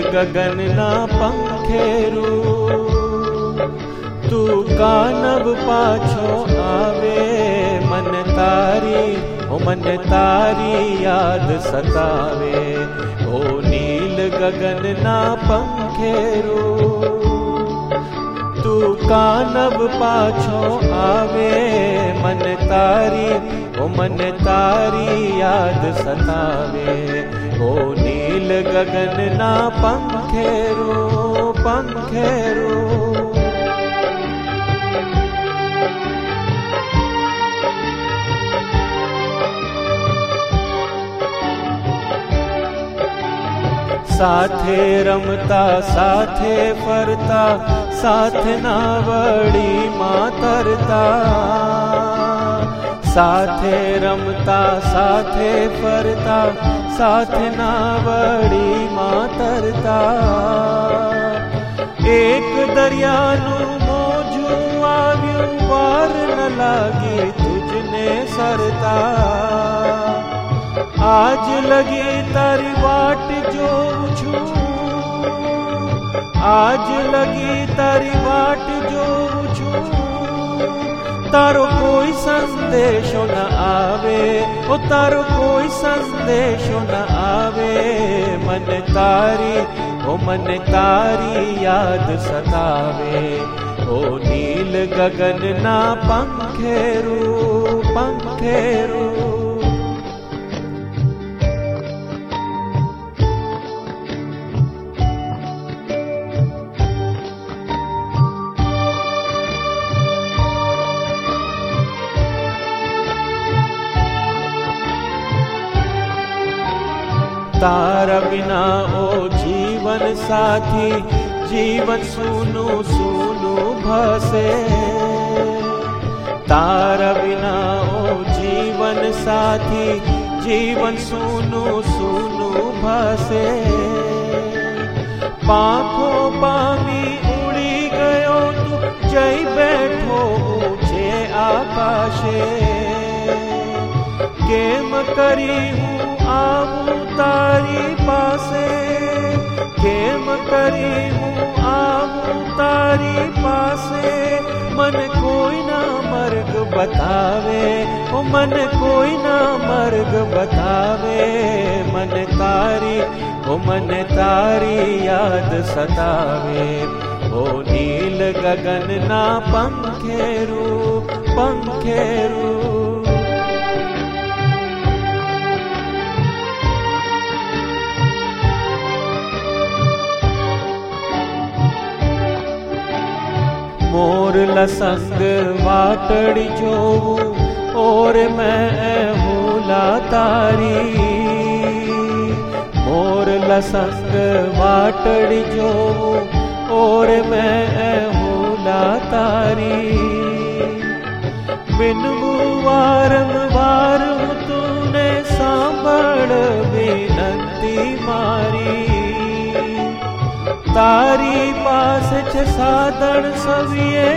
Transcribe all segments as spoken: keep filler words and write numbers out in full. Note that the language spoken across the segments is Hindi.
गगन ना पंखेरू तू कानब पाछो आवे मन तारी ओ मन तारी याद सतावे ओ नील गगन ना पंखेरू तू कानब पाछो आवे मन तारी ओ मन तारी याद सतावे ओ नील गगन ना पंखेरू पंखेरू साथे रमता साथे फरता साथ नावड़ी मातरता साथे रमता साथे फरता साथ नावड़ी मातरता एक दरियानु मोजू आव्यू वार न लागी तुझने सरता आज लगी तारी वाट जो छू आज लगी तारी वाट जो छू तारो कोई संदेशो न आवे ओ तारो कोई संदेशो न आवे मन तारी ओ मन तारी याद सतावे ओ नील गगन ना पंखेरू पंखेरू तारा बिना ओ जीवन साथी जीवन सुनु सुनु भसे तारा बिना ओ जीवन साथी जीवन सुनु सुनु भसे पाखो पामी उड़ी गयो तू जई बैठो ऊंचे आकाशे केम करी हूँ आवू तारी पासे केम करी हूँ आवू तारी पासे मन कोई ना मर्ग बतावे ओ मन कोई ना मर्ग बतावे मन तारी ओ मन तारी याद सतावे ओ नील गगन ना पंखेरू पंखेरू मोर लसंग वाटड़ी जोवू और मैं हूला तारी मोर लसंग वाटड़ी जोवू और मैं हूला तारी बिनू वारम वार तूने सांभळ विनंती मारी तारी पास छ साधन सविये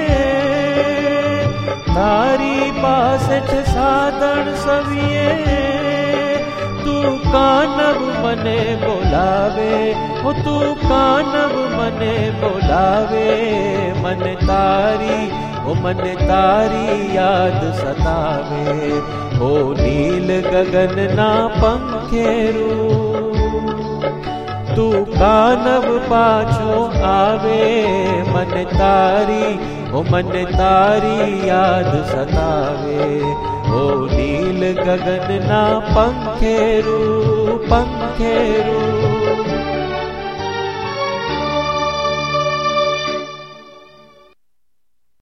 तारी पास छ साधन सविये तू कानब मने बोलावे ओ तू कानब मने बोलावे मन तारी ओ मन तारी याद सतावे ओ नील गगन ना पंखेरू तू कानब पाछो आवे मन तारी ओ मन तारी याद सतावे ओ नील गगन ना पंखेरू पंखेरू।